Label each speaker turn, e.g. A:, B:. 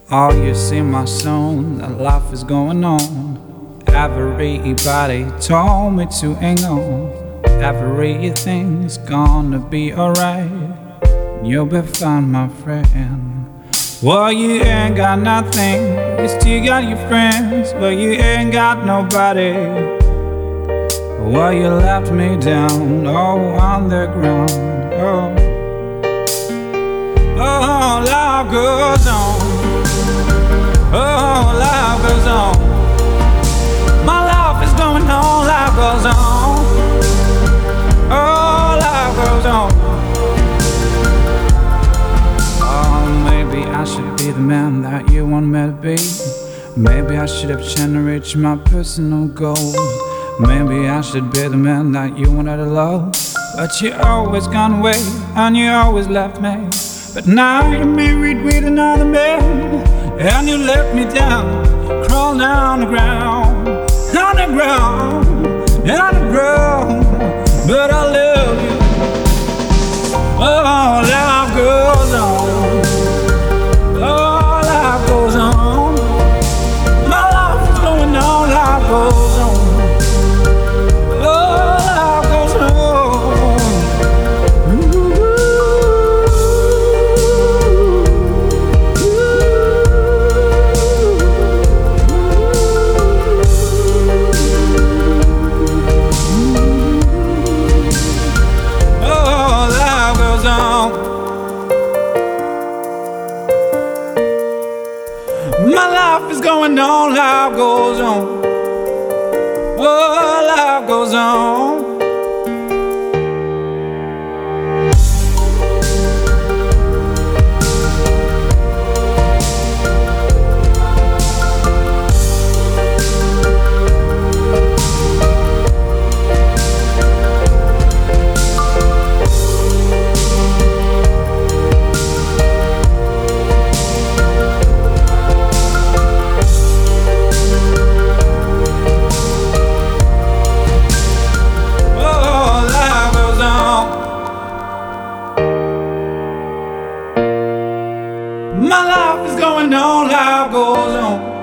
A: Oh, you see my son, that life is going on. Everybody told me to hang on. Everything's gonna be alright. You'll be fine, my friend. Well, you ain't got nothing, you still got your friends. Well, you ain't got nobody. Well, you left me down, on the ground. Oh, life goes on. Oh, life goes on. My life is going on, life goes on. Oh, life goes on. Oh, maybe I should be the man that you want me to be. Maybe I should have tried to reach my personal goal. Maybe I should be the man that you wanted to love. But you always gone away and you always left me. But now you're married with another man, and you let me down, crawl down the ground, on the ground, on the ground. But I love you. Oh, life goes on. Oh, life goes on. My life is going on, life goes on. Oh, life goes on. My life is going on, life goes on. Oh, life goes on. My life is going on, life goes on.